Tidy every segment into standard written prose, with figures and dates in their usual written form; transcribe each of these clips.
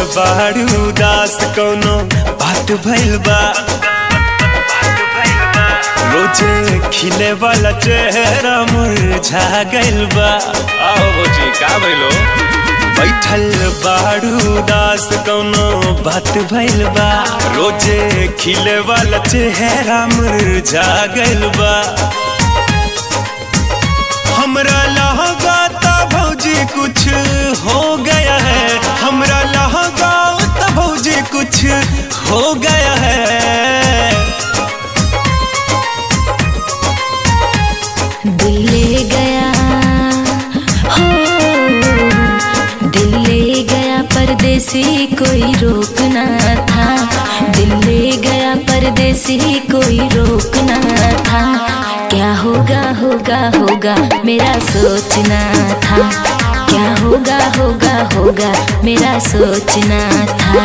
बाड़ू उदास कौनो बात भइल बा। रोजे खिले वाला चेहरा मुरझा गइल बा। आओ भौजी का भइलो? बैठल बाड़ू उदास कौनो बात भइल बा। रोजे खिले वाला चेहरा मुरझा गइल बा। हमरा लहगाता भौजी कुछ हो गया है। हमरा लहगाता भौजी कुछ हो गया है। दिल ले गया हो, दिल ले गया परदेसी कोई रोकना था। दिल ले गया परदेसी कोई रोकना था। क्या होगा होगा होगा मेरा सोचना था। क्या होगा होगा होगा मेरा सोचना था।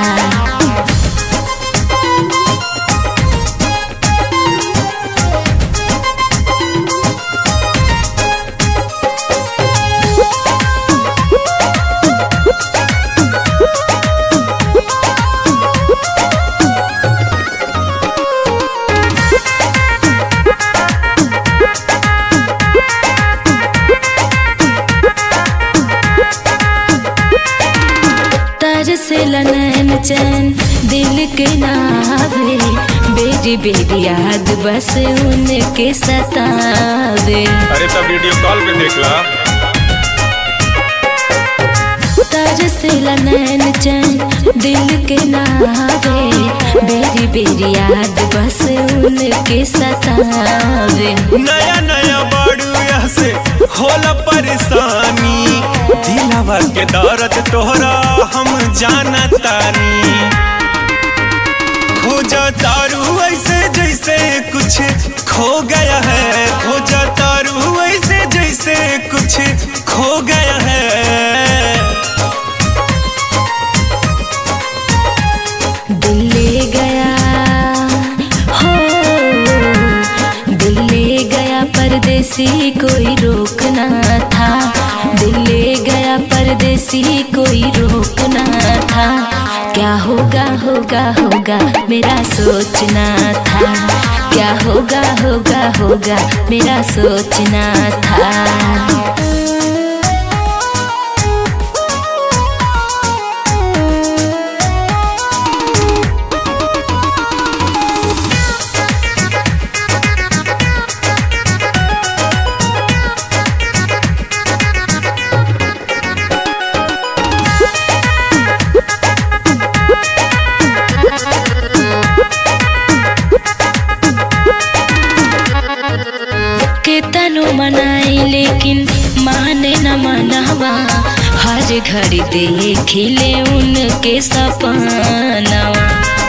से नैन चैन दिल के नावे, बेरी बेरी याद बस उनके सतावे। अरे तब वीडियो कॉल पे देख ला। से नैन चैन दिल के नावे, बेरी बेरी याद बस उनके सतावे। नया नया बाड़ू यहाँ से होला परेशानी। दिलावा के दर्द तोहरा हम जाना तानी। खोजा तारू ऐसे जैसे कुछ खो गया है। खोजा तारू ऐसे जैसे कुछ खो गया है। दिल ले गया हो, दिल ले गया परदेसी कोई रोकना था। दिल ले गया परदेसी कोई रोकना था। क्या होगा होगा होगा मेरा सोचना था। क्या होगा होगा होगा मेरा सोचना था। केतनो मनाई लेकिन माने न मनवा। हर घड़ी देखिले उनके सपनवा।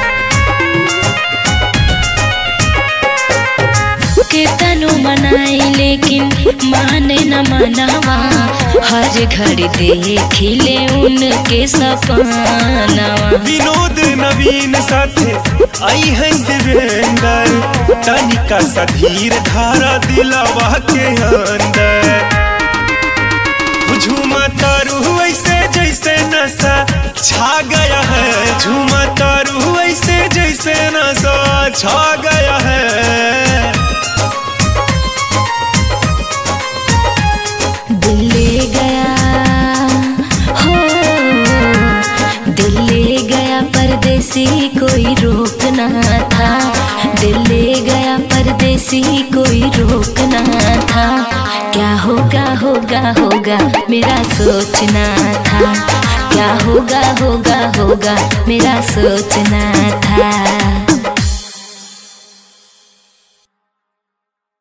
केतनो मनाई लेकिन माने न मनवा। हर घड़ी देखिले उनके सपनवा। विनोद नवीन साथे आई है सुरेंदर। तनिका सधीर धारा दिलावा के अंदर। झूमा तारू ऐसे जैसे नशा छा गया है। झूमा तारू ऐसे जैसे नशा छा गया है। दिल ले गया हो, दिल ले गया परदेसी कोई रोकना था। दिल ले गया परदेसी कोई रोकना था। क्या होगा होगा होगा मेरा सोचना था। क्या होगा होगा होगा मेरा सोचना था।